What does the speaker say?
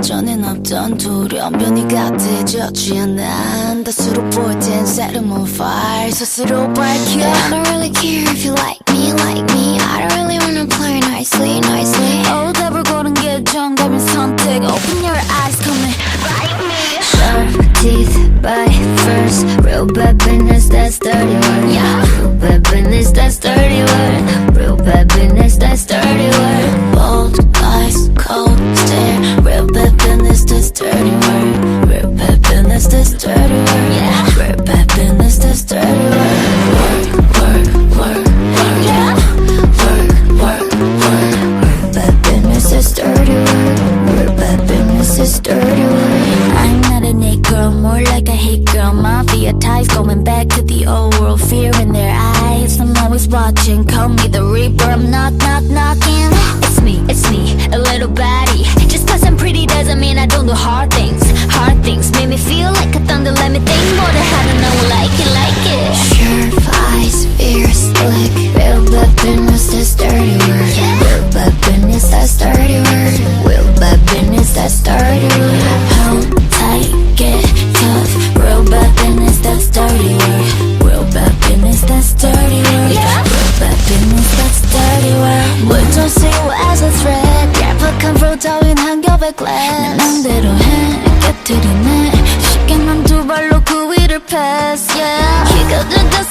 전엔 없던 두려움 변이가 되졌지 난 다수로 볼 땐 set them on fire 스스로 밝혀 I don't really care if you like me I don't really wanna play nicely 답을 고른 게 정답인 선택 Open your eyes come and bite me Sharp teeth bite first Real bad business that's dirty word yeah. Real bad business that's dirty word Real bad business that's dirty word Bold eyes cold stare Real bad business that's dirty word Real bad business that's dirty word yeah. Real bad business that's dirty word Work yeah. Work Real bad business that's dirty word Real bad business that's dirty word I'm not an it girl, more like a hit girl Mafia ties going back to the old world Fear in their eyes, I'm always watching Call me the Reaper, I'm knocking It's me, a little baddie Just cause I'm pretty doesn't mean I don't do hard things Hard things make me feel like a thunder Let me think more than how to know like it Sharp eyes, fierce slick Real bad business, that's dirty word yeah. Real bad business, that's dirty word Real bad business, that's dirty word Hold tight, get tough Real bad business, that's dirty word Real bad business, that's dirty word yeah. Real bad business, that's dirty word We don't see you as a threat 얄팍한 프로 따윈 한 겹에 glass 내 맘대로 해 깨트리네 쉽게 난 두 발로 그 위를 pass yeah. 이거든